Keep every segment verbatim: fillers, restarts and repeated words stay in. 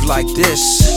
leave like this.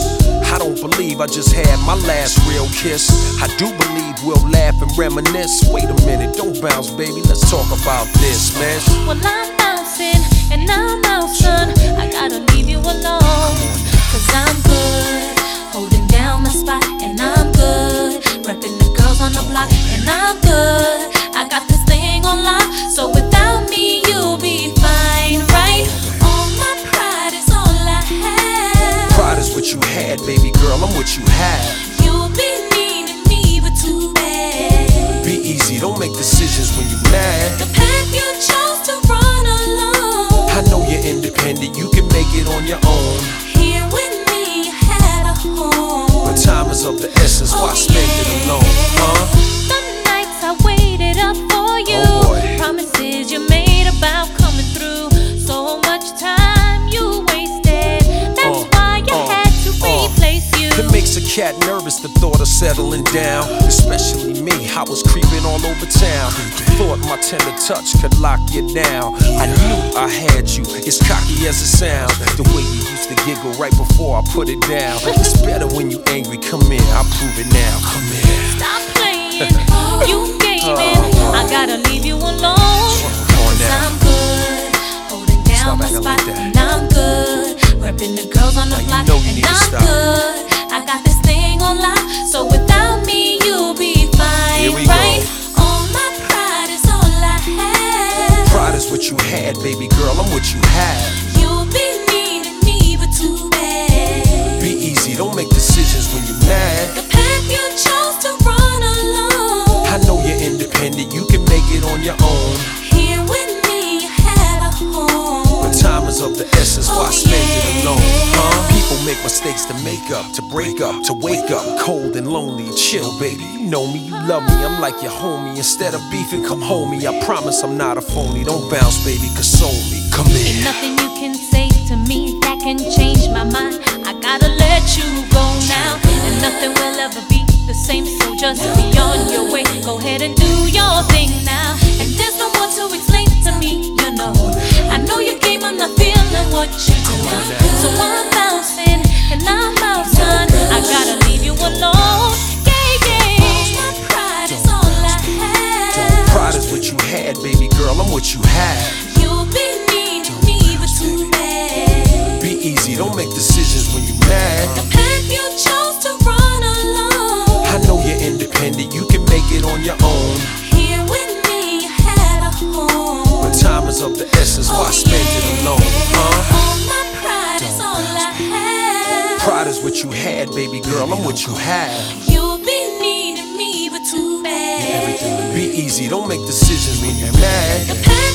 I don't believe I just had my last real kiss. I do believe we'll laugh and reminisce. Wait a minute, don't bounce, baby, let's talk about this, man. Well, I'm bouncing and I'm out, son. I gotta leave you alone, cause I'm good, holding down my spot, and I'm good, repping the girls on the block, and I'm good. I got this thing on lock, so without me you'll be fine, right? All my pride is all I have. Pride is what you had, baby girl, I'm what you have. You'll be needing me, but too bad. Be easy, don't make decisions when you're mad. The path you chose to run alone, I know you're independent, you can make it on your own. here with me you had a home, But time is of the essence, why Oh, spend it yeah. alone, huh? The nights I waited up for you, Oh, boy. promises you made about coming through. So much time you wasted, that's Uh, why you uh, had to uh. replace you. It makes a cat nervous, the thought of settling down. Especially me, I was creeping all over town. Thought my tender touch could lock you down. I knew I had you, as cocky as it sounds. The way you used to giggle right before I put it down. It's better when you angry, come in, I'll prove it now. Come in. Stop playing, you gaming. I gotta leave you alone, Come on cause now. I'm good, holding down Stop my acting spot, like that. and I'm good, repping the girls on the Now you block, know you and need to I'm stop. good. I got this thing on lock, so without me you'll be fine, Here we go. right? All my pride is all I have. Pride is what you had, baby girl, I'm what you have. You'll be needing me, but too bad. Be easy, don't make decisions when you're mad. The path you chose to run alone, I know you're independent, you can make it on your own. here with me you had a home. But time is of the essence, why Oh, spend it yeah. alone, huh? People make mistakes to make up, to break up, to wake up cold and lonely. Chill, baby, you know me, you love me, I'm like your homie. Instead of beefing, come home me, I promise I'm not a phony. Don't bounce, baby, console me, come Ain't in. nothing you can say to me that can change my mind. I gotta let you go now, and nothing will ever be the same. So just be on your way, go ahead and do your thing now. And there's no more to explain to me, you know. I know your game, I'm not feeling what you do. So I'm bouncing and I'm out, son. I gotta leave you alone. Yeah, yeah. My pride is all I have. Pride is what you had, baby girl, I'm what you have. You'll be needing me, but too bad. Be easy, don't make decisions when you're mad. The path you chose to run alone, I know you're independent, you can make it on your own. here with me you had a home. But time is of the essence, why Oh, spend it yeah. alone, huh? All my pride is all I have. Pride is what you had, baby girl, I'm what you have. You'll be needing me, but too bad. Be easy, don't make decisions when you're mad. The path